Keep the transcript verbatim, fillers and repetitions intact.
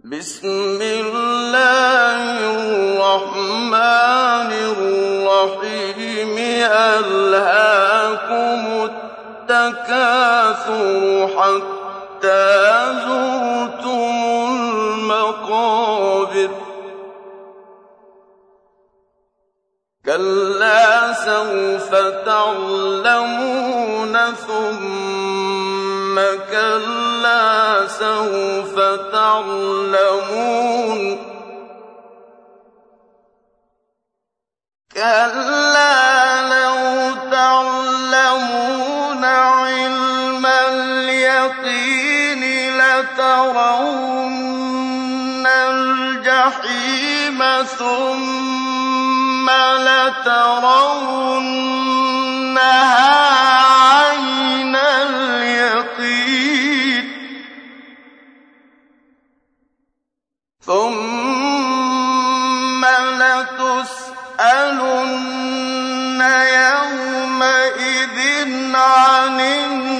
بسم الله الرحمن الرحيم ألهاكم التكاثر حتى زرتم المقابر كلا سوف تعلمون ثم كلا سوف تعلمون كلا لو تعلمون علم اليقين لترون الجحيم ثم لترونها عين اليقين ثم لتسألن يومئذ عن